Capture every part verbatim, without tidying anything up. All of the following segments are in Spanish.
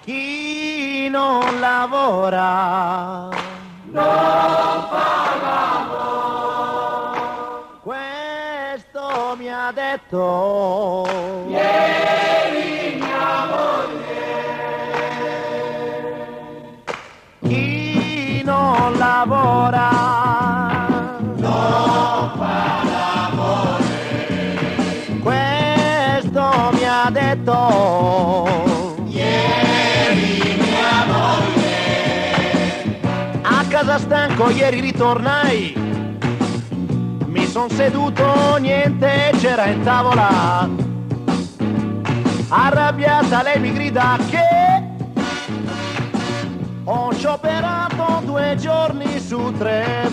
Chi non lavora non fa l'amore. Questo mi ha detto ieri mia moglie. Chi non lavora non fa l'amore. Questo mi ha detto casa stanco, ieri ritornai, mi son seduto, niente c'era in tavola, arrabbiata lei mi grida che ho scioperato due giorni su tre,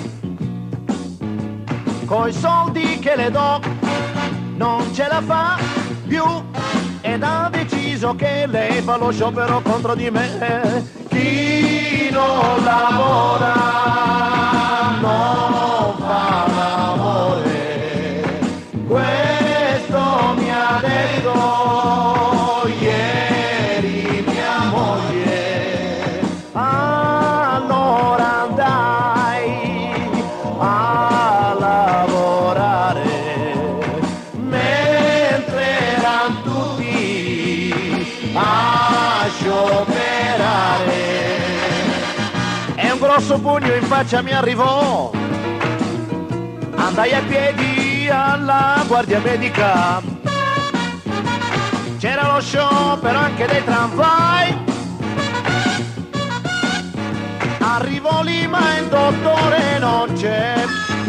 coi soldi che le do non ce la fa più ed ha deciso che lei fa lo sciopero contro di me. Chi non lavora non fa l'amore, questo mi ha detto ieri mia moglie. Allora andai a lavorare mentre erano tutti a scioperare. Un grosso pugno in faccia mi arrivò, andai a piedi alla guardia medica, c'era lo sciopero anche dei tramvai, arrivo lì ma il dottore non c'è,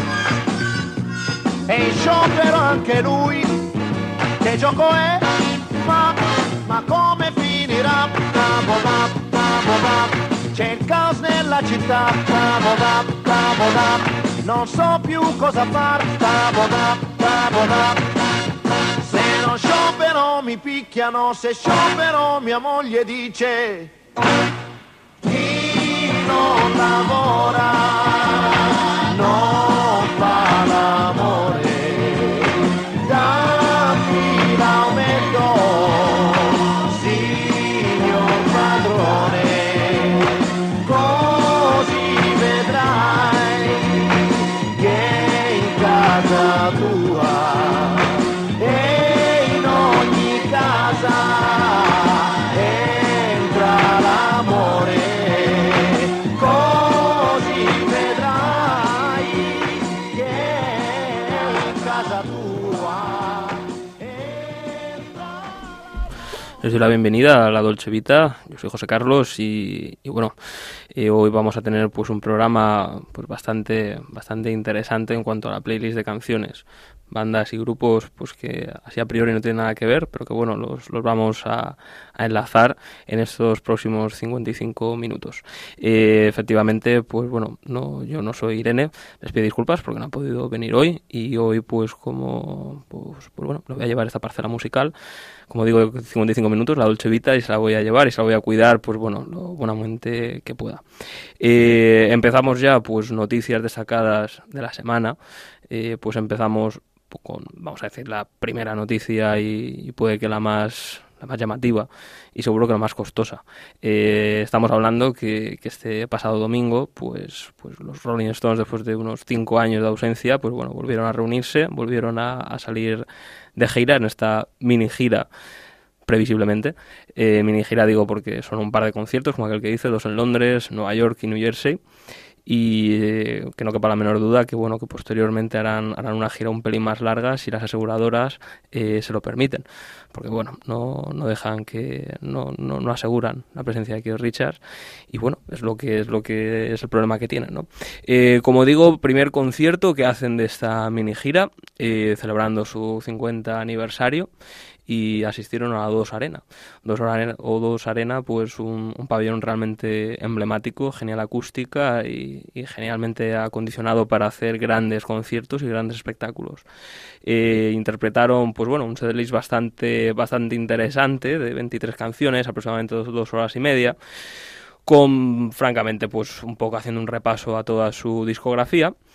e in sciopero anche lui, che gioco è? Ma, ma come finirà? Tavola, tavola. C'è il caos nella città, tavola, tavola, non so più cosa far, tavola, tavola. Se non sciopero mi picchiano, se sciopero mia moglie dice chi non lavora non fa l'amore, dammi l'aumento, signor padrone. Tua e in ogni casa entra l'amore, così vedrai che in casa tua entra. Les doy la bienvenida a La Dolce Vita. Yo soy José Carlos y, y bueno, eh, hoy vamos a tener pues un programa pues bastante bastante interesante en cuanto a la playlist de canciones, bandas y grupos pues que así a priori no tienen nada que ver, pero que bueno, los, los vamos a, a enlazar en estos próximos cincuenta y cinco minutos. Eh, efectivamente, pues bueno, no, yo no soy Irene, les pido disculpas porque no ha podido venir hoy, y hoy pues como pues, pues bueno, le voy a llevar esta parcela musical, como digo, cincuenta y cinco minutos, La Dolce Vita, y se la voy a llevar y se la voy a cuidar, pues bueno, lo buenamente que pueda. Eh, empezamos ya, pues noticias destacadas de la semana. Eh, pues empezamos con, vamos a decir, la primera noticia y, y puede que la más la más llamativa y seguro que la más costosa. Eh, estamos hablando que, que este pasado domingo, pues, pues los Rolling Stones, después de unos cinco años de ausencia, pues bueno, volvieron a reunirse, volvieron a, a salir de gira en esta mini gira, previsiblemente. Eh, mini gira digo porque son un par de conciertos, como aquel que dice, dos en Londres, Nueva York y New Jersey. Y eh, que no quepa la menor duda que bueno que posteriormente harán harán una gira un pelín más larga si las aseguradoras eh, se lo permiten, porque bueno no no dejan que no, no no aseguran la presencia de Keith Richards, y bueno es lo que es lo que es el problema que tienen, ¿no? Eh, como digo, primer concierto que hacen de esta mini gira, eh, celebrando su cincuenta aniversario, y asistieron a dos Arena. Dos Arena, o dos Arena, pues un, un pabellón realmente emblemático, genial acústica y, y genialmente acondicionado para hacer grandes conciertos y grandes espectáculos. Eh, interpretaron, pues bueno, un setlist bastante, bastante interesante, de veintitrés canciones, aproximadamente dos, dos horas y media, con, francamente, pues un poco haciendo un repaso a toda su discografía.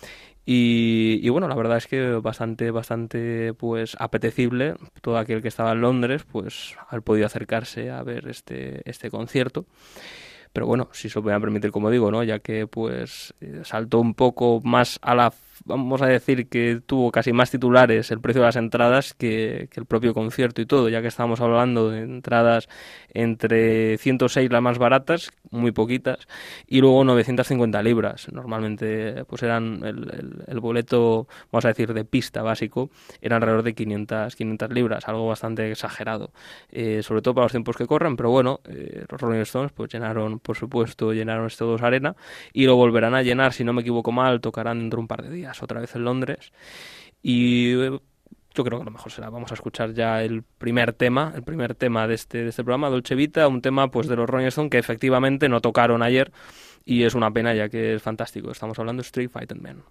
Y, y bueno, la verdad es que bastante, bastante pues apetecible. Todo aquel que estaba en Londres pues ha podido acercarse a ver este, este concierto. Pero bueno, si se lo voy a permitir, como digo, ¿no? Ya que pues saltó un poco más a la... Vamos a decir que tuvo casi más titulares el precio de las entradas que, que el propio concierto y todo, ya que estábamos hablando de entradas entre ciento seis las más baratas, muy poquitas, y luego novecientas cincuenta libras. Normalmente pues eran el, el, el boleto, vamos a decir, de pista básico, era alrededor de quinientas, quinientas libras, algo bastante exagerado, eh, sobre todo para los tiempos que corren, pero bueno, eh, los Rolling Stones pues llenaron, por supuesto, llenaron estos dos Arena, y lo volverán a llenar, si no me equivoco mal, tocarán dentro de un par de días otra vez en Londres, y eh, yo creo que lo mejor será, vamos a escuchar ya el primer tema, el primer tema de este, de este programa, Dolce Vita, un tema pues de los Rolling Stones que efectivamente no tocaron ayer, y es una pena ya que es fantástico. Estamos hablando de Street Fighting Man.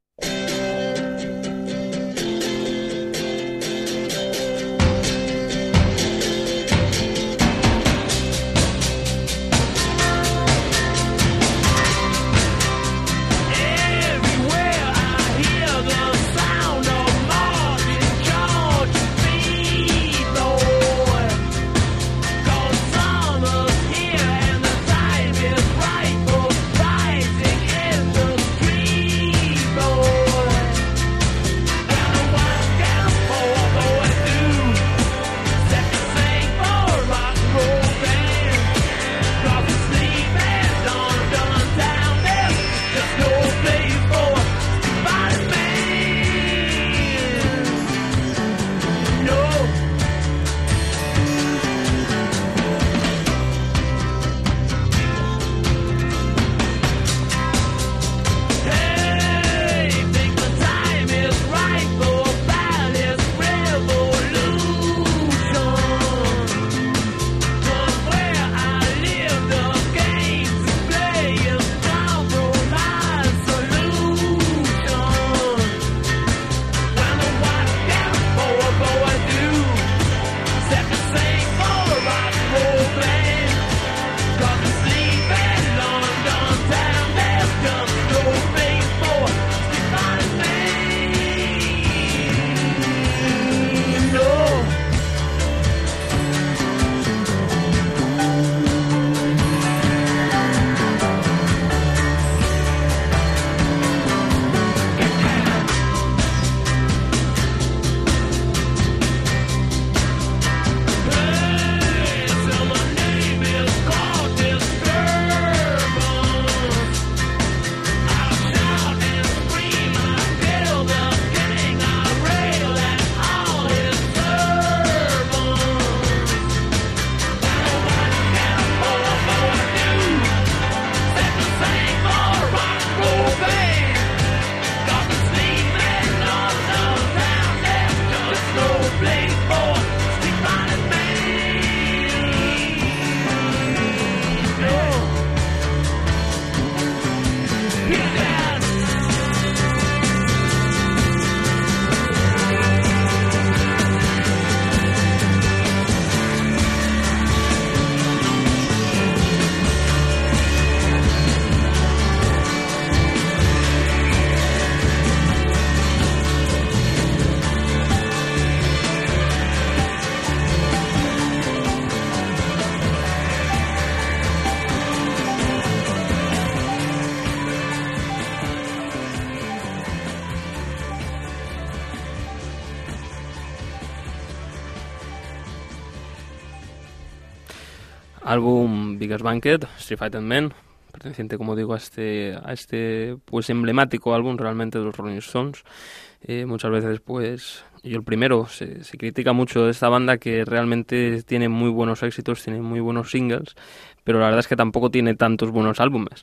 Álbum Biggest Banquet, Street Fighting Man, perteneciente, como digo, a este, a este pues emblemático álbum realmente de los Rolling Stones. Eh, muchas veces, pues, yo el primero, se, se critica mucho de esta banda que realmente tiene muy buenos éxitos, tiene muy buenos singles, pero la verdad es que tampoco tiene tantos buenos álbumes.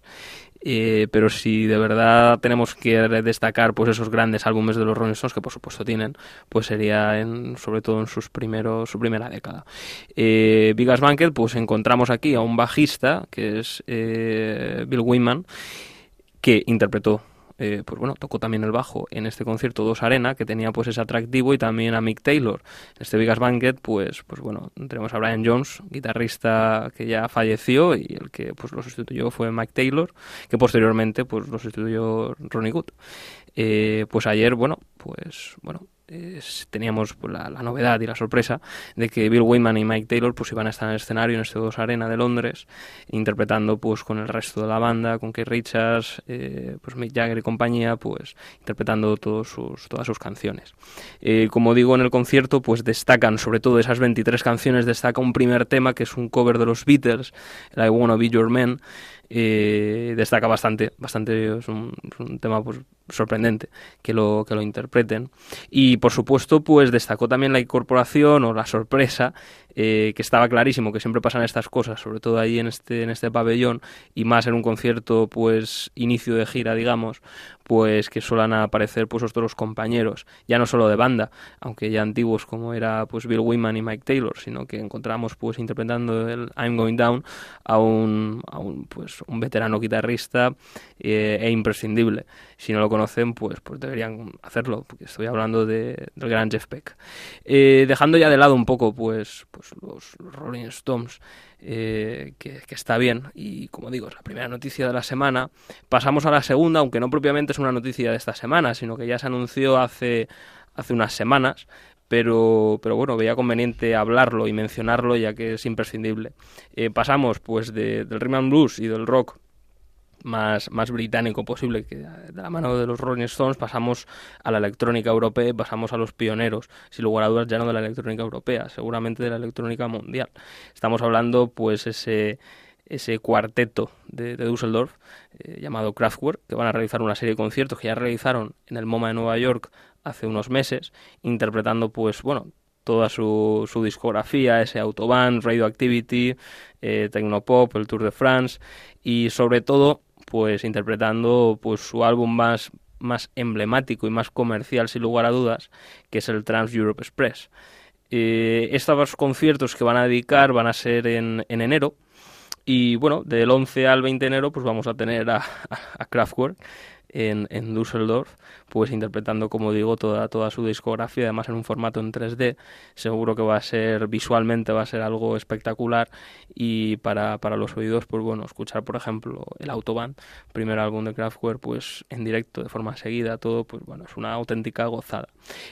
Eh, pero si de verdad tenemos que destacar pues esos grandes álbumes de los Rolling Stones, que por supuesto tienen, pues sería en, sobre todo en sus primeros, su primera década. Eh, Biggest Banquet, pues encontramos aquí a un bajista que es eh, Bill Wyman, que interpretó eh, pues bueno, tocó también el bajo en este concierto dos Arena, que tenía pues ese atractivo, y también a Mick Taylor. En este Vegas Banquet, pues, pues bueno, tenemos a Brian Jones, guitarrista que ya falleció, y el que pues lo sustituyó fue Mick Taylor, que posteriormente pues lo sustituyó Ronnie Wood. Eh, pues ayer, bueno, pues bueno, eh, teníamos pues, la, la novedad y la sorpresa de que Bill Wyman y Mick Taylor pues iban a estar en el escenario en este dos Arena de Londres, interpretando pues con el resto de la banda, con Keith Richards, eh, pues Mick Jagger y compañía, pues interpretando todos sus, todas sus canciones. Eh, como digo, en el concierto pues destacan, sobre todo esas veintitrés canciones, destaca un primer tema que es un cover de los Beatles, el I Wanna Be Your Man. Eh, destaca bastante, bastante es un, es un tema pues sorprendente que lo que lo interpreten, y por supuesto pues destacó también la incorporación o la sorpresa, eh, que estaba clarísimo que siempre pasan estas cosas, sobre todo ahí en este en este pabellón, y más en un concierto pues inicio de gira, digamos, pues que suelen aparecer pues otros compañeros, ya no solo de banda, aunque ya antiguos como era pues Bill Wyman y Mick Taylor, sino que encontramos pues interpretando el I'm Going Down a un, a un pues un veterano guitarrista eh, e imprescindible. Si no lo conocen, pues, pues deberían hacerlo, porque estoy hablando de, del gran Jeff Beck. Eh, dejando ya de lado un poco pues, pues los, los Rolling Stones, eh, que, que está bien, y como digo, es la primera noticia de la semana, pasamos a la segunda, aunque no propiamente es una noticia de esta semana, sino que ya se anunció hace, hace unas semanas, pero pero bueno, veía conveniente hablarlo y mencionarlo, ya que es imprescindible. Eh, pasamos pues de, del rhythm and blues y del rock más, más británico posible, que de la mano de los Rolling Stones pasamos a la electrónica europea, pasamos a los pioneros, sin lugar a dudas ya no de la electrónica europea, seguramente de la electrónica mundial. Estamos hablando pues ese ese cuarteto de, de Düsseldorf, eh, llamado Kraftwerk, que van a realizar una serie de conciertos que ya realizaron en el MoMA de Nueva York hace unos meses, interpretando pues bueno toda su, su discografía, ese Autobahn, Radioactivity, eh, Tecnopop, el Tour de France, y sobre todo pues interpretando pues su álbum más, más emblemático y más comercial, sin lugar a dudas, que es el Trans Europe Express. Eh, estos conciertos que van a dedicar van a ser en, en enero, y bueno, del once al veinte de enero pues vamos a tener a, a, a Kraftwerk en, en Düsseldorf, pues interpretando, como digo, toda, toda su discografía, además en un formato en tres D. Seguro que va a ser, visualmente va a ser algo espectacular, y para, para los oídos, pues bueno, escuchar por ejemplo el Autobahn, primer álbum de Kraftwerk, pues en directo, de forma seguida, todo, pues bueno, es una auténtica gozada.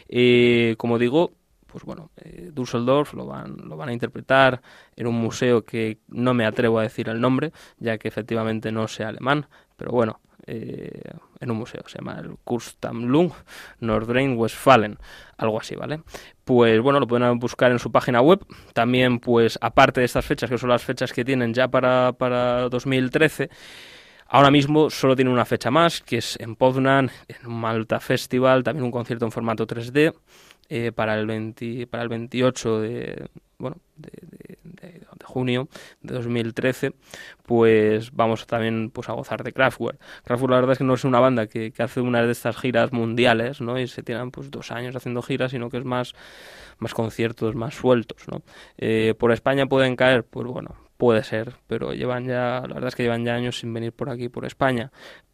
Eh, como digo, pues bueno, eh, Düsseldorf lo van, lo van a interpretar en un museo que no me atrevo a decir el nombre, ya que efectivamente no sé alemán, pero bueno, eh, en un museo, se llama el Kunstsammlung Nordrhein-Westfalen, algo así, ¿vale? Pues bueno, lo pueden buscar en su página web. También, pues aparte de estas fechas, que son las fechas que tienen ya para, para dos mil trece, ahora mismo solo tiene una fecha más, que es en Poznan, en un Malta Festival, también un concierto en formato tres D, eh, para el veinte, para el veintiocho de, bueno, de, de, de, de junio de dos mil trece, pues vamos también pues a gozar de Kraftwerk. Kraftwerk, la verdad es que no es una banda que, que hace una de estas giras mundiales, ¿no? Y se tiran pues dos años haciendo giras, sino que es más, más conciertos, más sueltos, ¿no? Eh, por España pueden caer, pues bueno, puede ser, pero llevan ya, la verdad es que llevan ya años sin venir por aquí, por España,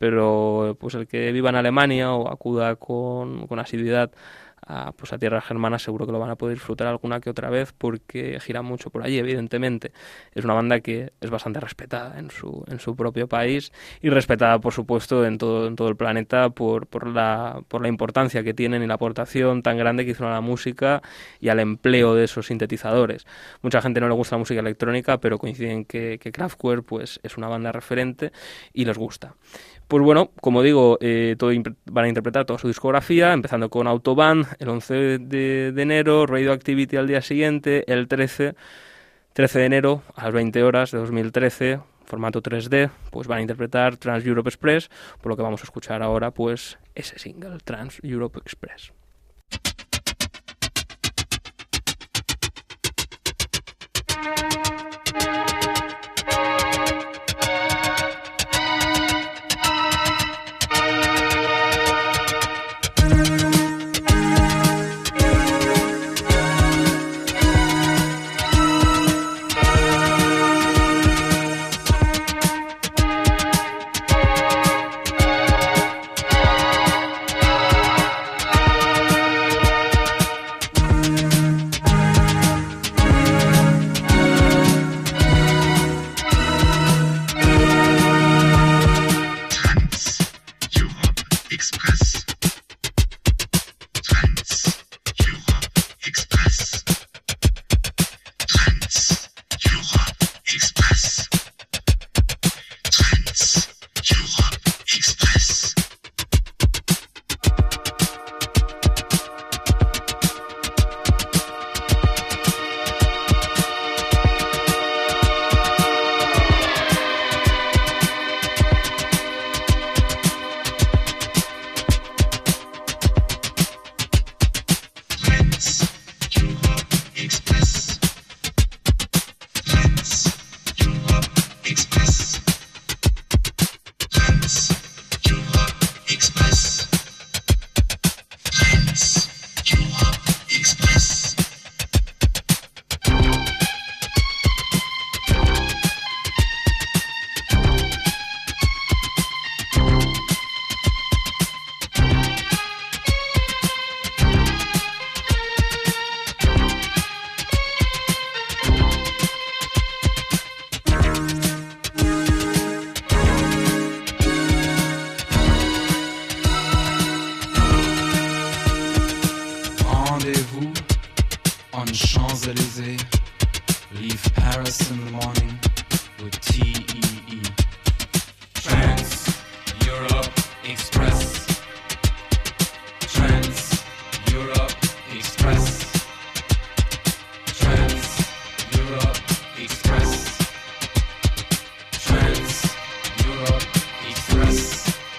pero pues el que viva en Alemania o acuda con, con asiduidad a, pues a tierras germanas, seguro que lo van a poder disfrutar alguna que otra vez, porque gira mucho por allí, evidentemente. Es una banda que es bastante respetada en su en su propio país, y respetada, por supuesto, en todo en todo el planeta por por la por la importancia que tienen y la aportación tan grande que hicieron a la música y al empleo de esos sintetizadores. Mucha gente no le gusta la música electrónica, pero coinciden que, que Kraftwerk pues es una banda referente y les gusta. Pues bueno, como digo, eh, todo, van a interpretar toda su discografía, empezando con Autobahn el once de, de enero, Radioactivity al día siguiente, el trece, trece de enero a las veinte horas de dos mil trece, formato tres D, pues van a interpretar Trans Europe Express, por lo que vamos a escuchar ahora pues ese single, Trans Europe Express. We'll be right back. leave Paris in the morning with T E E. Trans Europe Express. Trans Europe Express. Trans Europe Express. Trans Europe Express.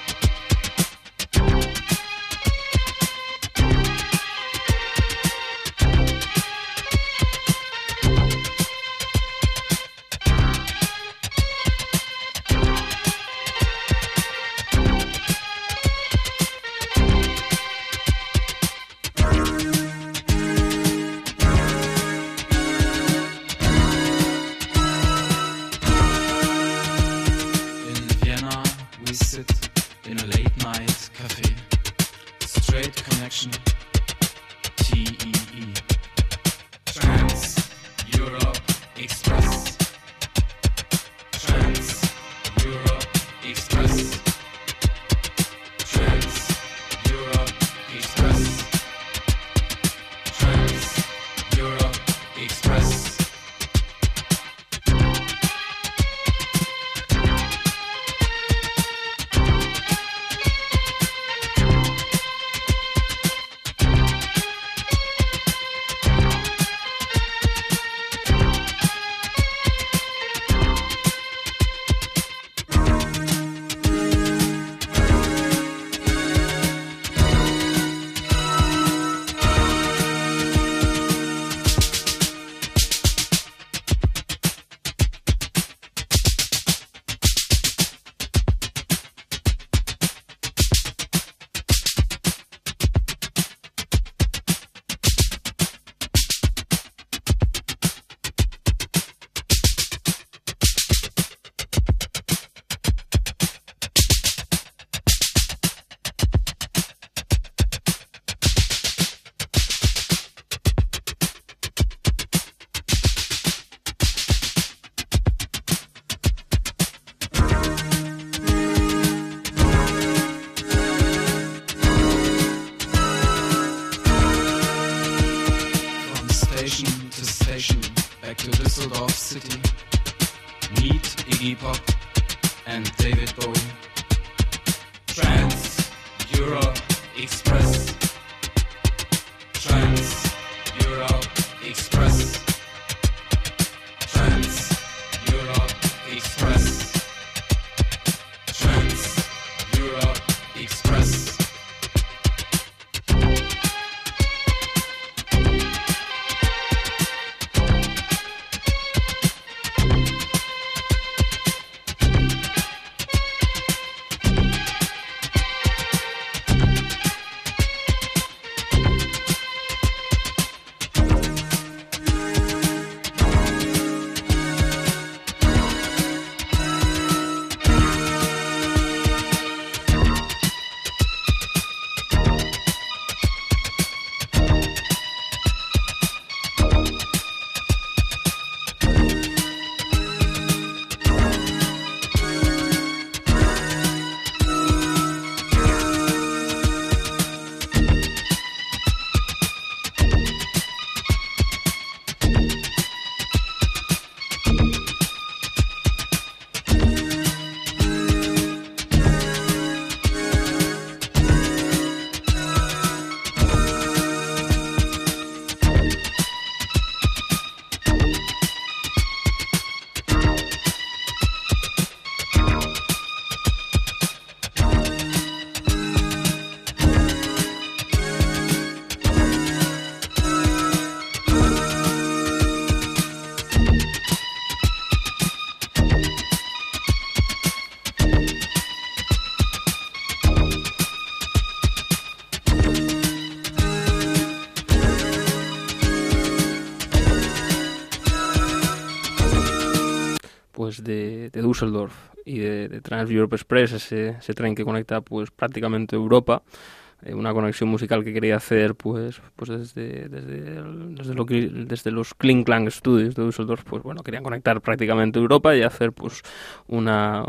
pues de, de Düsseldorf y de, de Trans Europe Express, ese, ese tren que conecta pues prácticamente Europa, eh, una conexión musical que quería hacer pues pues desde desde el, desde, lo que, desde los Kling Klang Studios de Düsseldorf, pues bueno, querían conectar prácticamente Europa y hacer pues una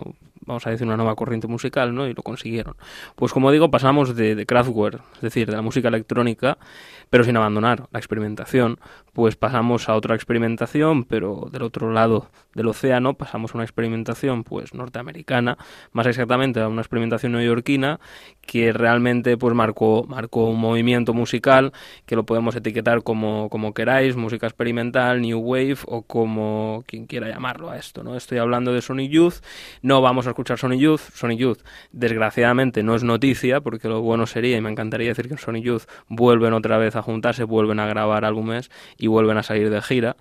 vamos a decir, una nueva corriente musical, ¿no? Y lo consiguieron. Pues como digo, pasamos de, de Kraftwerk, es decir, de la música electrónica, pero sin abandonar la experimentación, pues pasamos a otra experimentación, pero del otro lado del océano, pasamos a una experimentación pues norteamericana, más exactamente a una experimentación neoyorquina, que realmente pues marcó, marcó un movimiento musical que lo podemos etiquetar como, como queráis, música experimental, new wave o como quien quiera llamarlo a esto, ¿no? Estoy hablando de Sonic Youth, no vamos a escuchar Sonic Youth, Sonic Youth desgraciadamente no es noticia, porque lo bueno sería, y me encantaría decir que Sonic Youth vuelven otra vez a juntarse, vuelven a grabar álbumes y vuelven a salir de gira.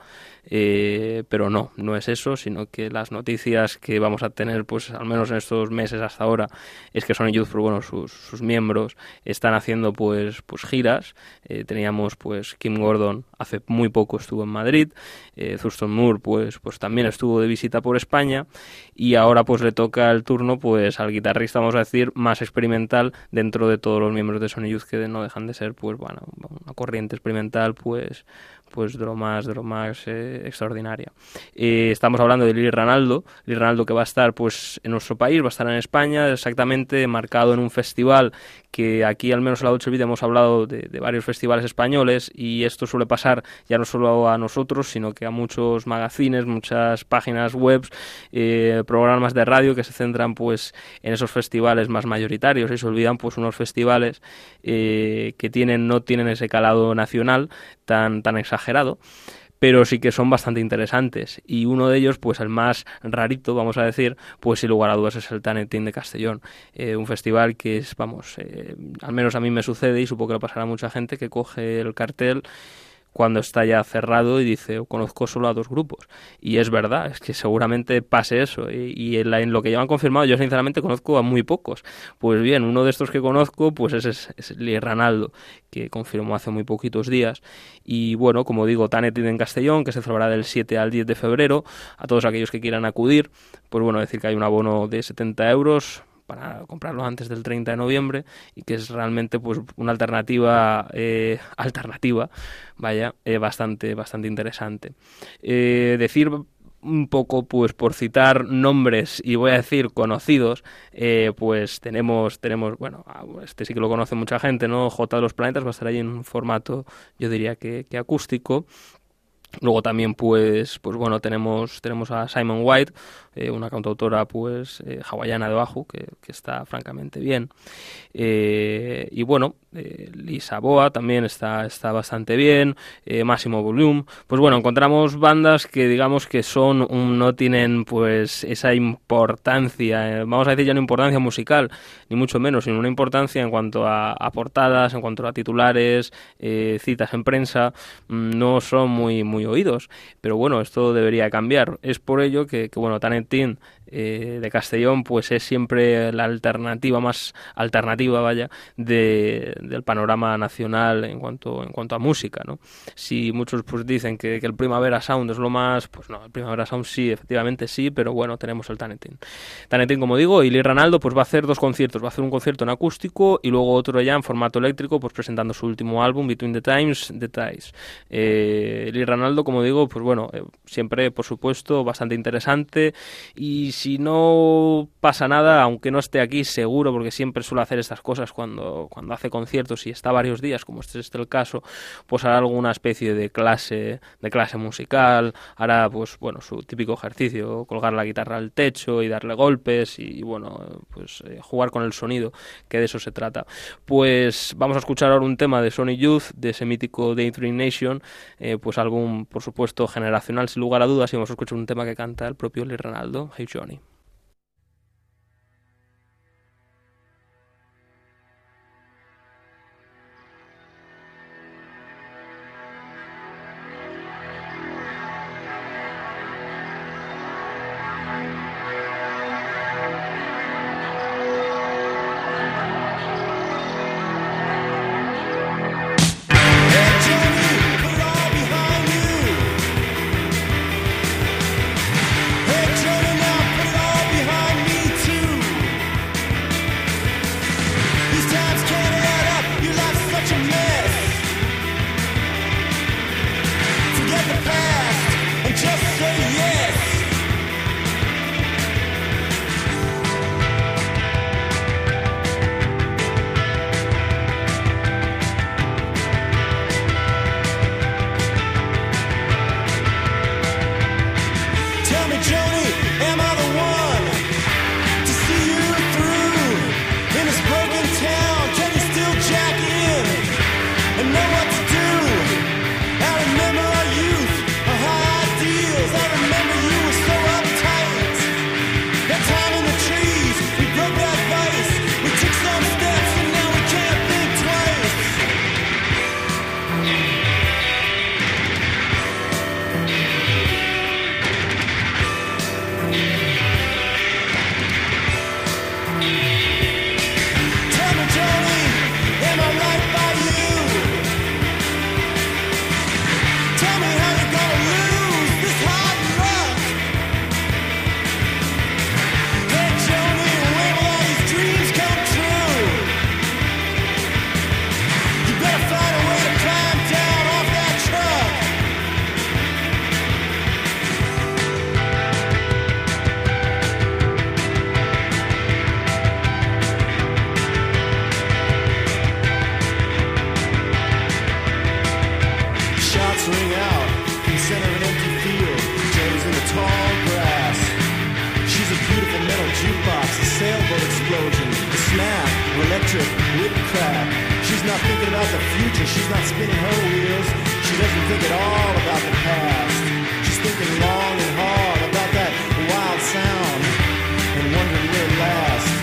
Eh, pero no, no es eso, sino que las noticias que vamos a tener, pues al menos en estos meses hasta ahora, es que Sonic Youth, pues, bueno, sus, sus miembros están haciendo pues, pues giras. Eh, teníamos pues Kim Gordon hace muy poco estuvo en Madrid, eh, Thurston Moore pues, pues también estuvo de visita por España, y ahora pues le toca el turno pues al guitarrista, vamos a decir, más experimental dentro de todos los miembros de Sonic Youth, que no dejan de ser pues bueno, una corriente experimental pues pues de lo más de lo más eh, extraordinaria. Eh, estamos hablando de Lee Ranaldo, Lee Ranaldo que va a estar pues en nuestro país, va a estar en España, exactamente marcado en un festival que aquí al menos en la Dolce Vita hemos hablado de, de varios festivales españoles, y esto suele pasar ya no solo a nosotros, sino que a muchos magazines, muchas páginas web, eh, programas de radio que se centran pues en esos festivales más mayoritarios y se olvidan pues unos festivales eh, que tienen no tienen ese calado nacional tan tan exagerado, pero sí que son bastante interesantes, y uno de ellos, pues el más rarito, vamos a decir, pues sin lugar a dudas es el Tanetín de Castellón, eh, un festival que es, vamos, eh, al menos a mí me sucede, y supongo que le pasará a mucha gente, que coge el cartel cuando está ya cerrado y dice, conozco solo a dos grupos, y es verdad, es que seguramente pase eso, y, y en, la, en lo que ya me han confirmado, yo sinceramente conozco a muy pocos. Pues bien, uno de estos que conozco pues es, es, es Lee Ranaldo, que confirmó hace muy poquitos días, y bueno, como digo, Tanetín en Castellón, que se celebrará del siete al diez de febrero, a todos aquellos que quieran acudir, pues bueno, decir que hay un abono de setenta euros, para comprarlo antes del treinta de noviembre, y que es realmente pues una alternativa eh, alternativa, vaya, eh, bastante bastante interesante. Eh, decir un poco, pues por citar nombres, y voy a decir conocidos, eh, pues tenemos, tenemos, bueno, este sí que lo conoce mucha gente, ¿no? J de los Planetas va a estar ahí en un formato, yo diría que, que acústico. Luego también pues pues bueno tenemos tenemos a Simon White, eh, una cantautora pues eh, hawaiana de Oahu, que, que está francamente bien, eh, y bueno eh, Lisa Boa también está está bastante bien, eh, Máximo Volume. Pues bueno, encontramos bandas que digamos que son un, no tienen pues esa importancia, eh, vamos a decir ya no importancia musical ni mucho menos, sino una importancia en cuanto a, a portadas, en cuanto a titulares, eh, citas en prensa, no son muy muy oídos, pero bueno, esto debería cambiar. Es por ello que, que bueno, Tanetín eh, de Castellón pues es siempre la alternativa más alternativa, vaya, de, del panorama nacional en cuanto en cuanto a música, ¿no? Si muchos pues dicen que, que el Primavera Sound es lo más, pues no, el Primavera Sound sí, efectivamente sí, pero bueno, tenemos el Tanetín. Tanetín, como digo, y Lee Ranaldo pues va a hacer dos conciertos, va a hacer un concierto en acústico y luego otro ya en formato eléctrico, pues presentando su último álbum, Between the Times, The Tides. Eh, Lee Ranaldo, como digo, pues bueno, eh, siempre, por supuesto, bastante interesante, y si no pasa nada, aunque no esté aquí, seguro, porque siempre suele hacer estas cosas cuando, cuando hace conciertos y está varios días, como este es el caso, pues hará alguna especie de clase, de clase musical, hará, pues bueno, su típico ejercicio, colgar la guitarra al techo y darle golpes y, y bueno, pues eh, jugar con el sonido, que de eso se trata. Pues vamos a escuchar ahora un tema de Sonic Youth, de ese mítico Daydream Nation, eh, pues algún, por supuesto, generacional sin lugar a dudas, y vamos a escuchar un tema que canta el propio Lee Ranaldo, Hey Johnny. Hey Johnny, now put it all thinking about the future, she's not spinning her wheels. She doesn't think at all about the past. She's thinking long and hard about that wild sound and wondering will it last.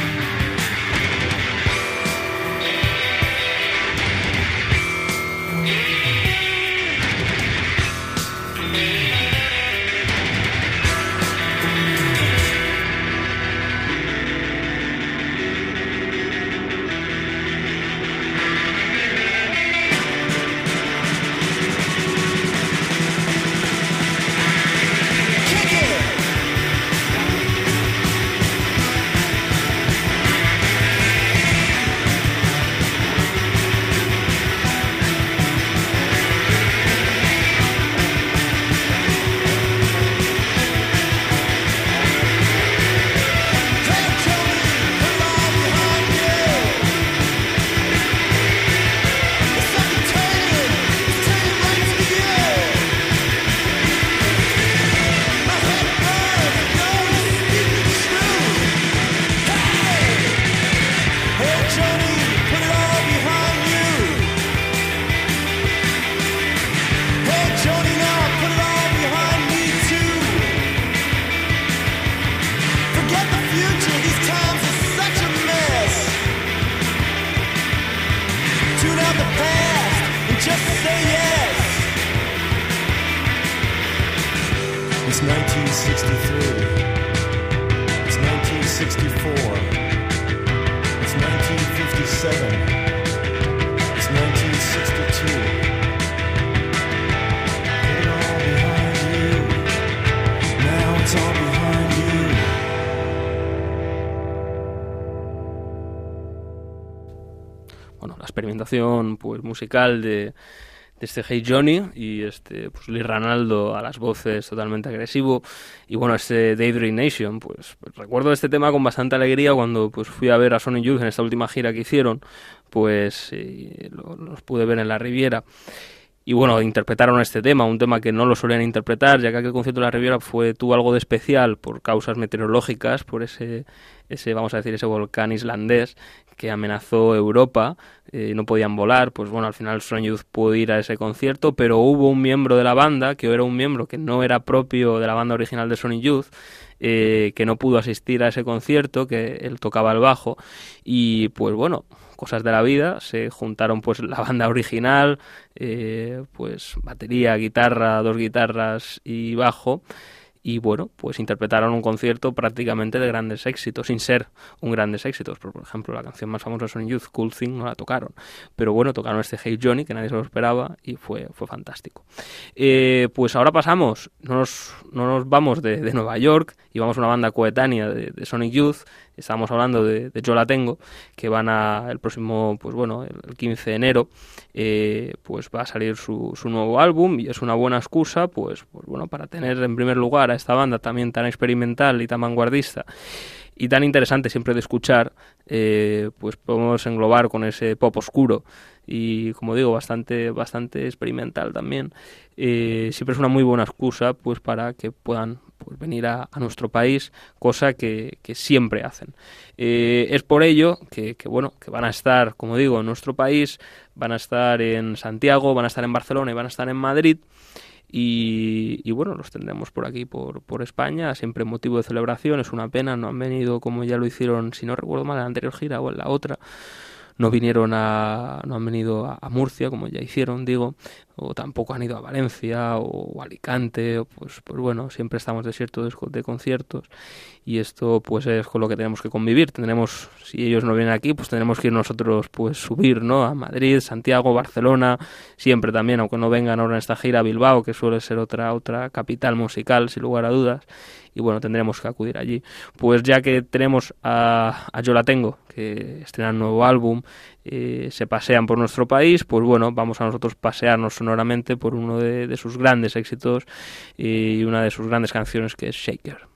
It's nineteen sixty-three. It's nineteen sixty-four. It's nineteen fifty-seven. It's nineteen sixty-two. Put it all behind you. Now it's all behind you. Bueno, la experimentación pues musical de de este Hey Johnny y este pues Lee Ranaldo a las voces totalmente agresivo y bueno, este Daydream Nation, pues, pues recuerdo este tema con bastante alegría cuando pues fui a ver a Sonic Youth en esta última gira que hicieron, pues eh, lo, los pude ver en la Riviera y bueno, interpretaron este tema, un tema que no lo solían interpretar, ya que aquel concierto de la Riviera fue tuvo algo de especial por causas meteorológicas, por ese ese vamos a decir ese volcán islandés que amenazó Europa, eh, no podían volar, pues bueno, al final Sonic Youth pudo ir a ese concierto, pero hubo un miembro de la banda, que era un miembro que no era propio de la banda original de Sonic Youth, eh, que no pudo asistir a ese concierto, que él tocaba el bajo, y pues bueno, cosas de la vida, se juntaron pues la banda original, eh, pues batería, guitarra, dos guitarras y bajo, y bueno, pues interpretaron un concierto prácticamente de grandes éxitos, sin ser un grandes éxitos. Por, por ejemplo, la canción más famosa de Sonic Youth, Cool Thing, no la tocaron. Pero bueno, tocaron este Hey Johnny, que nadie se lo esperaba, y fue, fue fantástico. Eh, pues ahora pasamos, no nos, no nos vamos de, de Nueva York, y vamos a una banda coetánea de, de Sonic Youth. Estábamos hablando de, de Yo La Tengo, que van a el próximo, pues bueno, el, el quince de enero, eh, pues va a salir su, su nuevo álbum, y es una buena excusa, pues, pues bueno, para tener en primer lugar a esta banda también tan experimental y tan vanguardista y tan interesante siempre de escuchar, eh, pues podemos englobar con ese pop oscuro y, como digo, bastante bastante experimental también. Eh, siempre es una muy buena excusa pues para que puedan pues venir a, a nuestro país, cosa que, que siempre hacen. Eh, es por ello que, que, bueno, que van a estar, como digo, en nuestro país, van a estar en Santiago, van a estar en Barcelona y van a estar en Madrid. Y, y bueno, los tendremos por aquí, por, por España, siempre motivo de celebración. Es una pena, no han venido como ya lo hicieron, si no recuerdo mal, en la anterior gira o en la otra. No vinieron a, no han venido a, a Murcia, como ya hicieron, digo, o tampoco han ido a Valencia o, o Alicante, o pues, pues bueno, siempre estamos desiertos de, de conciertos y esto pues es con lo que tenemos que convivir. Tendremos, si ellos no vienen aquí, pues tendremos que ir nosotros pues subir, ¿no? A Madrid, Santiago, Barcelona, siempre también, aunque no vengan ahora en esta gira a Bilbao, que suele ser otra otra capital musical, sin lugar a dudas. Y bueno, tendremos que acudir allí. Pues ya que tenemos a, a Yo La Tengo, que estrenan nuevo álbum, eh, se pasean por nuestro país, pues bueno, vamos a nosotros pasearnos sonoramente por uno de, de sus grandes éxitos y una de sus grandes canciones, que es Shaker.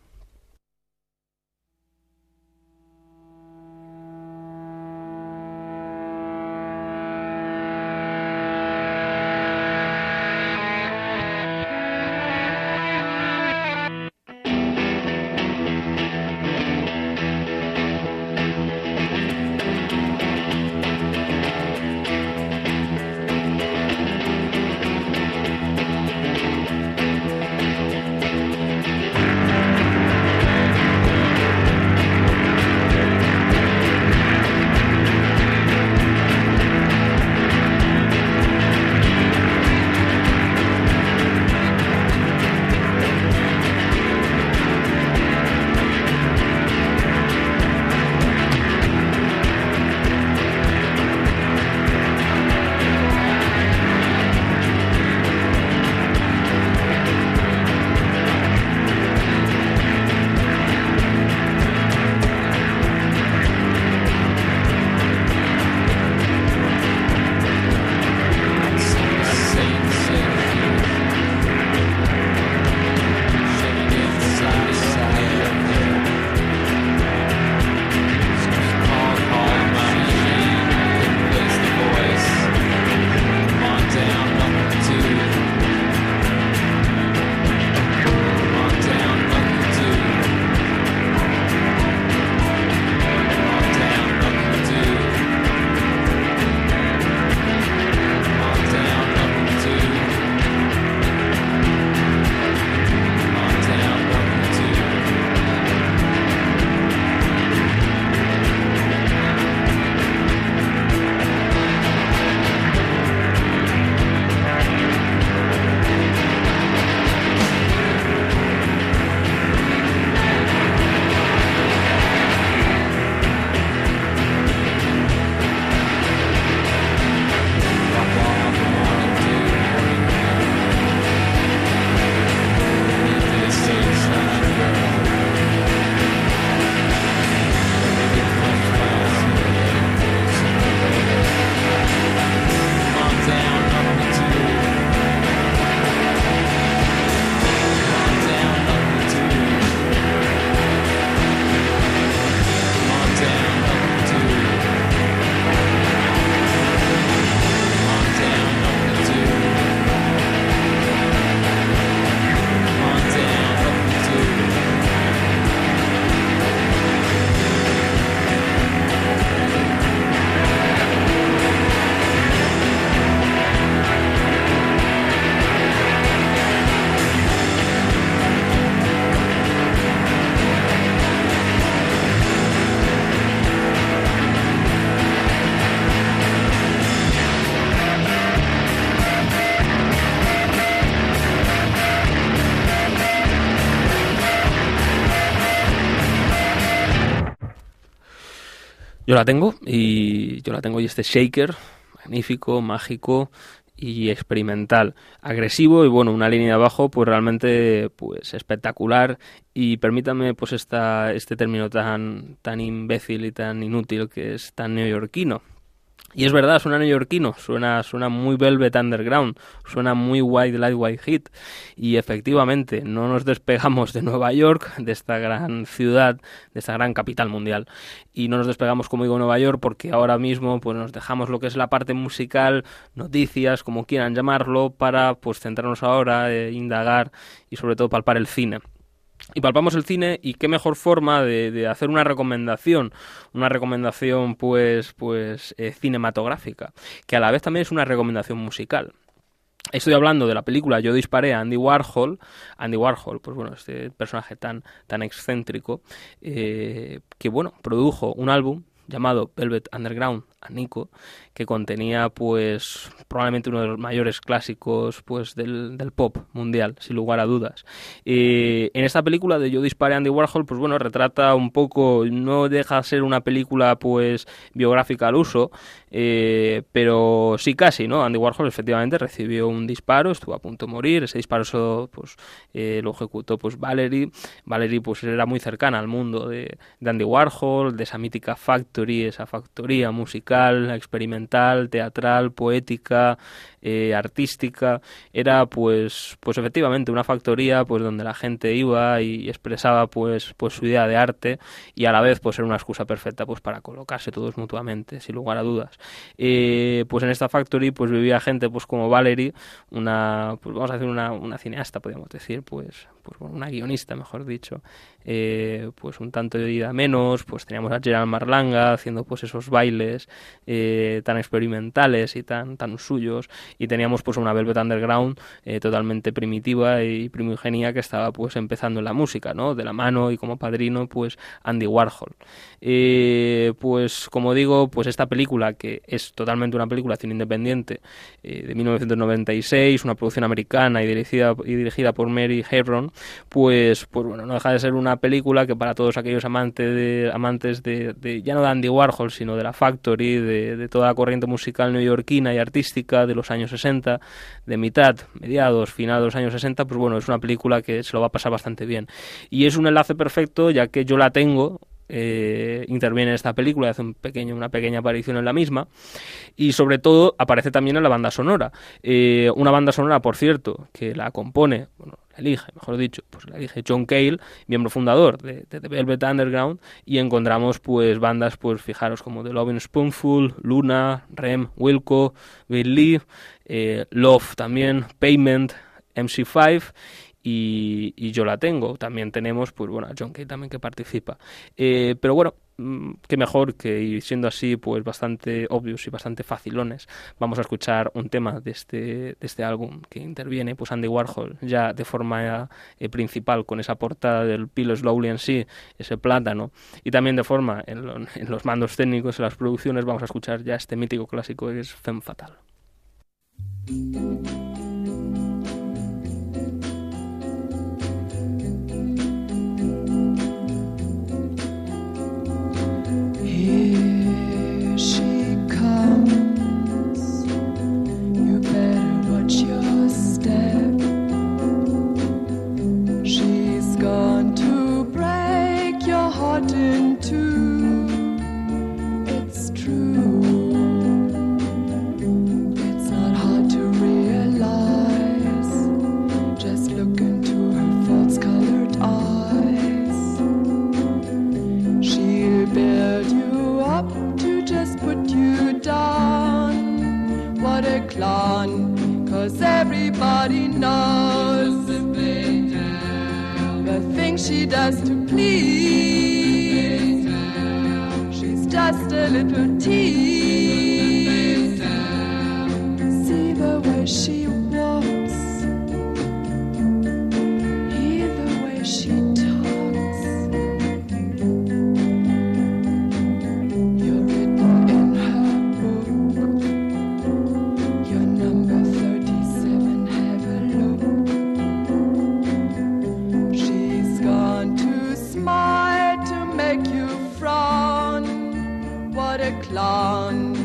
Yo la tengo y yo la tengo y este shaker, magnífico, mágico y experimental, agresivo y bueno, una línea de abajo pues realmente pues espectacular y permítame pues esta, este término tan, tan imbécil y tan inútil que es tan neoyorquino. Y es verdad, suena neoyorquino, suena, suena muy Velvet Underground, suena muy White Light White Heat y efectivamente no nos despegamos de Nueva York, de esta gran ciudad, de esta gran capital mundial y no nos despegamos, como digo, Nueva York porque ahora mismo pues nos dejamos lo que es la parte musical, noticias, como quieran llamarlo, para pues centrarnos ahora, eh, indagar y sobre todo palpar el cine. Y palpamos el cine y qué mejor forma de, de hacer una recomendación, una recomendación pues, pues eh, cinematográfica, que a la vez también es una recomendación musical. Estoy hablando de la película Yo disparé a Andy Warhol. Andy Warhol, pues bueno, este personaje tan, tan excéntrico, eh, que bueno, produjo un álbum llamado Velvet Underground a Nico, que contenía pues probablemente uno de los mayores clásicos pues del, del pop mundial, sin lugar a dudas. Eh, en esta película de Yo disparé a Andy Warhol, pues bueno, retrata un poco, no deja de ser una película pues biográfica al uso, eh, pero sí casi, ¿no? Andy Warhol efectivamente recibió un disparo, estuvo a punto de morir, ese disparo eso, pues eh, lo ejecutó pues Valerie. Valerie pues era muy cercana al mundo de, de Andy Warhol, de esa mítica factory, esa factoría musical, experimental, teatral, poética, eh, artística. Era pues pues efectivamente una factoría pues donde la gente iba y expresaba pues pues su idea de arte y a la vez pues era una excusa perfecta pues para colocarse todos mutuamente, sin lugar a dudas. Eh, pues en esta factory pues vivía gente pues como Valerie, una pues vamos a decir una, una cineasta, podríamos decir, pues pues bueno, una guionista, mejor dicho, eh, pues un tanto de ida menos, pues teníamos a Gerald Marlanga haciendo pues esos bailes eh, tan experimentales y tan tan suyos, y teníamos pues una Velvet Underground eh, totalmente primitiva y primigenia que estaba pues empezando en la música, ¿no? De la mano y como padrino pues Andy Warhol. Eh, pues como digo, pues esta película, que es totalmente una película cine independiente eh, de mil novecientos noventa y seis, una producción americana y dirigida y dirigida por Mary Hebron, pues pues bueno, no deja de ser una película que para todos aquellos amantes de amantes de, de ya no de Andy Warhol, sino de la Factory, de, de toda la corriente musical neoyorquina y artística de los años sesenta, de mitad, mediados, final de los años sesenta, pues bueno, es una película que se lo va a pasar bastante bien. Y es un enlace perfecto, ya que yo la tengo, Eh, interviene en esta película y hace un pequeño, una pequeña aparición en la misma, y sobre todo aparece también en la banda sonora, eh, una banda sonora, por cierto, que la compone, bueno, la elige, mejor dicho, pues la elige John Cale, miembro fundador de, de The Velvet Underground, y encontramos pues bandas, pues fijaros, como The Lovin' Spoonful, Luna, Rem, Wilco, Bill Lee, eh, Love también, Payment, M C cinco, Y, y yo la tengo. También tenemos, pues bueno, a John Cale también que participa. Eh, pero bueno, qué mejor que, y siendo así, pues bastante obvios y bastante facilones, vamos a escuchar un tema de este, de este álbum que interviene, pues Andy Warhol, ya de forma eh, principal, con esa portada del Peel Slowly and See, ese plátano, y también de forma en, lo, en los mandos técnicos, en las producciones, vamos a escuchar ya este mítico clásico que es Femme Fatale. Here she comes, you better watch your step. She's gone to break your heart in two. It's true, it's not hard to realize. Just look into her false-colored eyes. She'll build you up to just put you down. What a clown, 'cause everybody knows the things she does to please. She's just a little tease. See the way she walks, hear the way she talks. You're written in her book. Your number thirty-seven, have a look. She's gone to smile to make you frown. clown.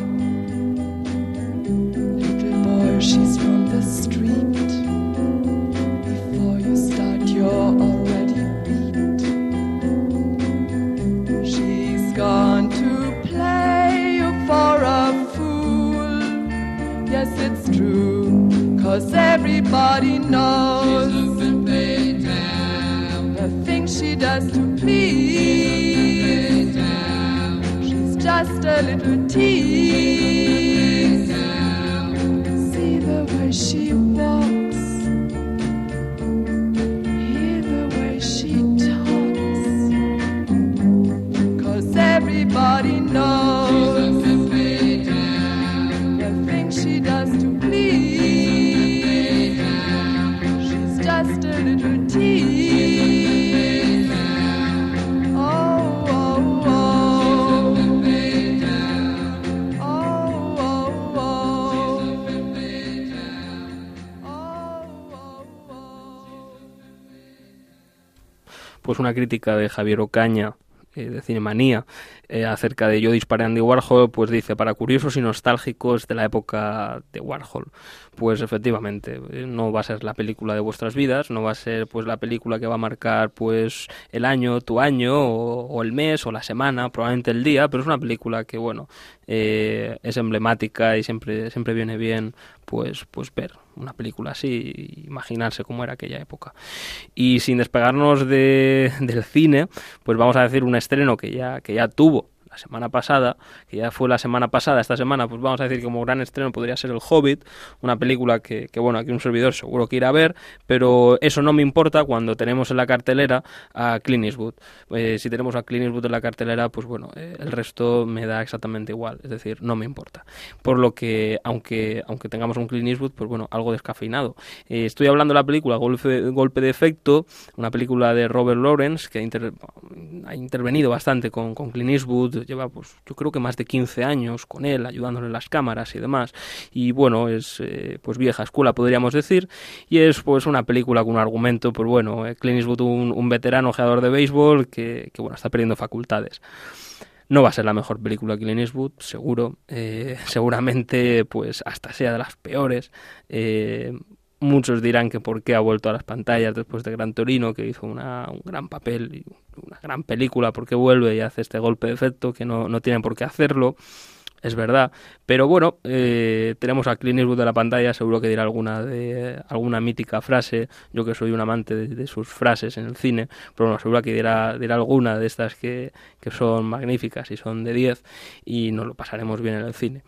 Little boy, she's from the street. Before you start, you're already beat. She's gone to play you for a fool. Yes, it's true, 'cause everybody knows the things she does to please. She's just a little tease. See the way she walks, hear the way she talks, 'cause everybody knows the things she does to please. She's just a little tease. Pues una crítica de Javier Ocaña, eh, de Cinemanía, eh, acerca de Yo disparé a Andy Warhol, pues dice: para curiosos y nostálgicos de la época de Warhol. Pues efectivamente, no va a ser la película de vuestras vidas, no va a ser pues la película que va a marcar pues el año, tu año, o, o el mes, o la semana, probablemente el día, pero es una película que, bueno, eh, es emblemática y siempre siempre viene bien pues pues ver una película así y imaginarse cómo era aquella época. Y sin despegarnos de, del cine, pues vamos a decir un estreno que ya que ya tuvo la semana pasada, que ya fue la semana pasada, esta semana, pues vamos a decir que como gran estreno podría ser El Hobbit, una película que, que bueno, aquí un servidor seguro que irá a ver, pero eso no me importa cuando tenemos en la cartelera a Clint Eastwood. Eh, si tenemos a Clint Eastwood en la cartelera, pues bueno, eh, el resto me da exactamente igual, es decir, no me importa. Por lo que, aunque aunque tengamos un Clint Eastwood, pues bueno, algo descafeinado. Eh, estoy hablando de la película Golpe, Golpe de Efecto, una película de Robert Lawrence, que ha, inter, ha intervenido bastante con, con Clint Eastwood, lleva pues yo creo que más de quince años con él, ayudándole en las cámaras y demás, y bueno, es eh, pues vieja escuela podríamos decir, y es pues una película con un argumento, pues bueno, eh, Clint Eastwood, un, un veterano jugador de béisbol que, que bueno, está perdiendo facultades. No va a ser la mejor película de Clint Eastwood, seguro, eh, seguramente pues hasta sea de las peores. eh, Muchos dirán que por qué ha vuelto a las pantallas después de Gran Torino, que hizo una, un gran papel y una gran película, porque vuelve y hace este golpe de efecto, que no, no tienen por qué hacerlo, es verdad. Pero bueno, eh, tenemos a Clint Eastwood de la pantalla, seguro que dirá alguna de alguna mítica frase. Yo que soy un amante de, de sus frases en el cine, pero bueno, seguro que dirá, dirá alguna de estas que, que son magníficas y son de diez, y nos lo pasaremos bien en el cine.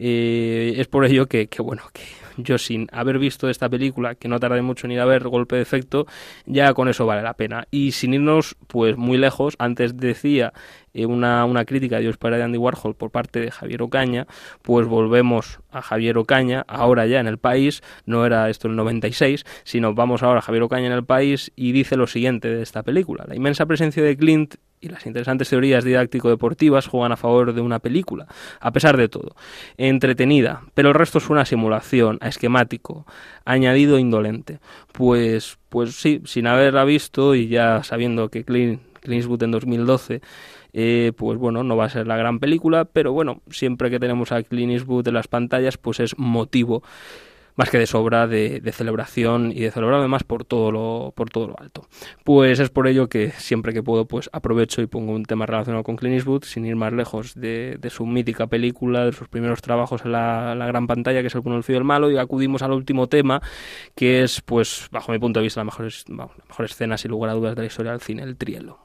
Eh, es por ello que, que bueno, que yo sin haber visto esta película, que no tardé mucho en ir a ver Golpe de Efecto, ya con eso vale la pena. Y sin irnos pues muy lejos, antes decía eh, una, una crítica de Yo disparé a Andy Warhol por parte de Javier Ocaña, pues volvemos a Javier Ocaña, ahora ya en El País, no era esto el noventa y seis, sino vamos ahora a Javier Ocaña en El País, y dice lo siguiente de esta película: la inmensa presencia de Clint y las interesantes teorías didáctico-deportivas juegan a favor de una película, a pesar de todo. Entretenida, pero el resto es una simulación, a esquemático, añadido indolente. Pues, pues sí, sin haberla visto y ya sabiendo que Clint, Clint Eastwood en dos mil doce, eh, pues bueno, no va a ser la gran película, pero bueno, siempre que tenemos a Clint Eastwood en las pantallas, pues es motivo más que de sobra de, de celebración, y de celebrar además por todo lo por todo lo alto. Pues es por ello que siempre que puedo pues aprovecho y pongo un tema relacionado con Clint Eastwood, sin ir más lejos de, de su mítica película, de sus primeros trabajos en la, la gran pantalla, que es El bueno, el feo y el malo, y acudimos al último tema, que es, pues bajo mi punto de vista, la mejor, la mejor escena sin lugar a dudas de la historia del cine, el Trielo.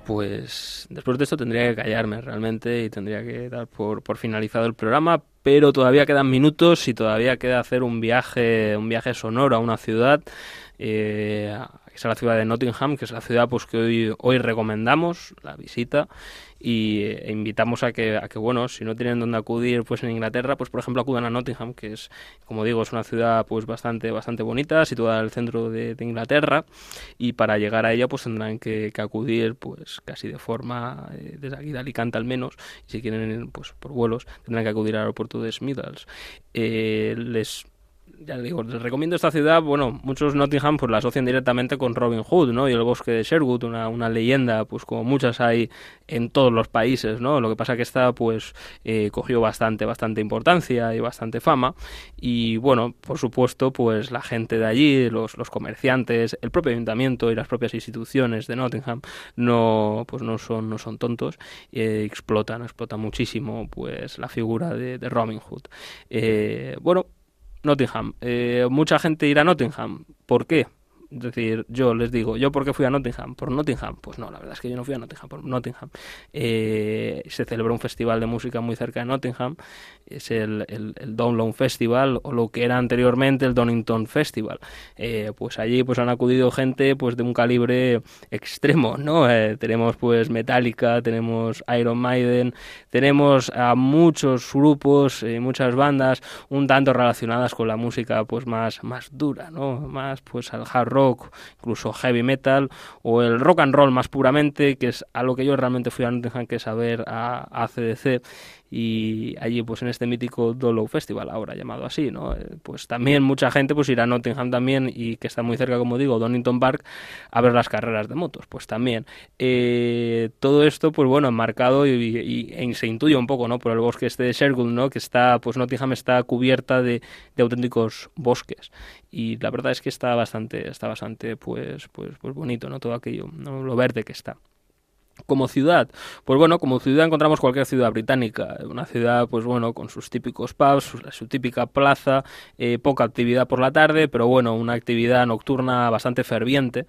pues después de esto tendría que callarme realmente y tendría que dar por, por finalizado el programa, pero todavía quedan minutos y todavía queda hacer un viaje, un viaje sonoro a una ciudad, eh, que es la ciudad de Nottingham, que es la ciudad pues que hoy, hoy recomendamos la visita. Y e invitamos a que, a que, bueno, si no tienen dónde acudir pues en Inglaterra, pues por ejemplo acudan a Nottingham, que es, como digo, es una ciudad pues bastante bastante bonita, situada en el centro de, de Inglaterra, y para llegar a ella pues tendrán que, que acudir pues casi de forma, eh, desde aquí de Alicante al menos, y si quieren pues por vuelos tendrán que acudir al aeropuerto de Smithers. Eh, les Ya les digo, les recomiendo esta ciudad. Bueno, muchos Nottingham pues la asocian directamente con Robin Hood, ¿no? Y el bosque de Sherwood, una, una leyenda, pues como muchas hay en todos los países, ¿no? Lo que pasa que esta pues eh, cogió bastante, bastante importancia y bastante fama. Y bueno, por supuesto, pues la gente de allí, los, los comerciantes, el propio ayuntamiento y las propias instituciones de Nottingham no, pues no son, no son tontos, eh, explotan, explotan muchísimo pues la figura de, de Robin Hood. Eh, bueno, Nottingham. Eh, mucha gente irá a Nottingham. ¿Por qué? Es decir, yo les digo, ¿yo por qué fui a Nottingham? ¿Por Nottingham? Pues no, la verdad es que yo no fui a Nottingham por Nottingham. Eh, se celebró un festival de música muy cerca de Nottingham, es el, el, el Download Festival, o lo que era anteriormente el Donington Festival. Eh, pues allí pues han acudido gente pues de un calibre extremo, ¿no? Eh, tenemos pues Metallica, tenemos Iron Maiden, tenemos a muchos grupos, eh, muchas bandas, un tanto relacionadas con la música pues más, más dura, ¿no? Más pues al hard rock rock, incluso heavy metal, o el rock and roll más puramente, que es a lo que yo realmente fui a Nottingham, que es a ver a, a C D C, y allí pues en este mítico Dolo Festival, ahora llamado así, ¿no? Eh, pues también mucha gente pues irá a Nottingham también, y que está muy cerca, como digo, Donington Park, a ver las carreras de motos, pues también. Eh, todo esto pues bueno, enmarcado y, y, y se intuye un poco, ¿no? Por el bosque este de Sherwood, ¿no? Que está, pues Nottingham está cubierta de, de auténticos bosques, y la verdad es que está bastante, está bastante pues, pues, pues bonito, ¿no? Todo aquello, ¿no? Lo verde que está. Como ciudad, pues bueno, como ciudad encontramos cualquier ciudad británica, una ciudad pues bueno, con sus típicos pubs, su, su típica plaza, eh, poca actividad por la tarde, pero bueno, una actividad nocturna bastante ferviente,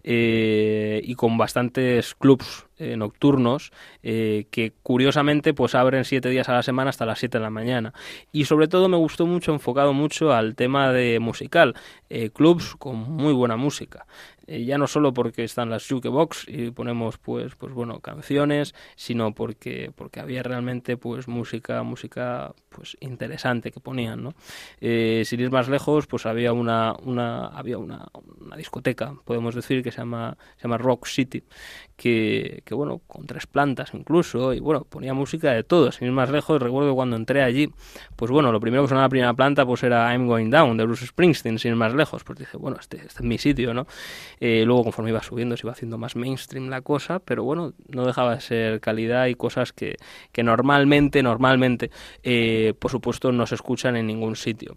eh, y con bastantes clubs Eh, nocturnos, eh, que curiosamente pues abren siete días a la semana hasta las siete de la mañana, y sobre todo me gustó mucho, enfocado mucho al tema de musical, eh, clubs con muy buena música, eh, ya no solo porque están las jukebox y ponemos pues pues bueno canciones, sino porque porque había realmente pues música música pues interesante que ponían, ¿no? Eh, sin ir más lejos, pues había una una había una, una discoteca, podemos decir, que se llama se llama Rock City, que que bueno, con tres plantas incluso, y bueno, ponía música de todo. Sin ir más lejos, recuerdo cuando entré allí, pues bueno, lo primero que sonaba en la primera planta pues era I'm Going Down, de Bruce Springsteen. Sin ir más lejos, pues dije, bueno, este, este es mi sitio, ¿no? Eh, luego, conforme iba subiendo, se iba haciendo más mainstream la cosa, pero bueno, no dejaba de ser calidad y cosas que, que normalmente, normalmente, eh, por supuesto, no se escuchan en ningún sitio.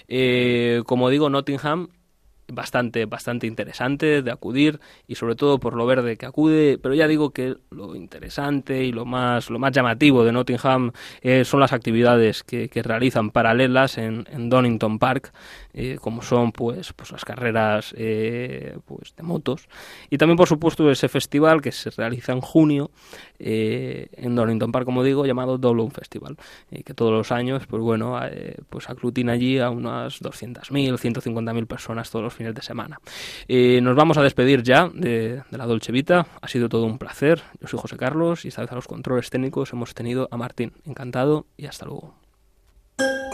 Eh, como digo, Nottingham, bastante bastante interesante de acudir, y sobre todo por lo verde que acude, pero ya digo que lo interesante y lo más lo más llamativo de Nottingham eh, son las actividades que, que realizan paralelas en, en Donington Park, eh, como son pues pues las carreras eh, pues de motos, y también por supuesto ese festival que se realiza en junio eh, en Donington Park, como digo, llamado Download Festival, eh, que todos los años pues bueno eh, pues aglutina allí a unas doscientas mil, ciento cincuenta mil personas todos los fines de semana. Eh, nos vamos a despedir ya de, de la Dolce Vita. Ha sido todo un placer. Yo soy José Carlos, y esta vez a los controles técnicos hemos tenido a Martín. Encantado y hasta luego.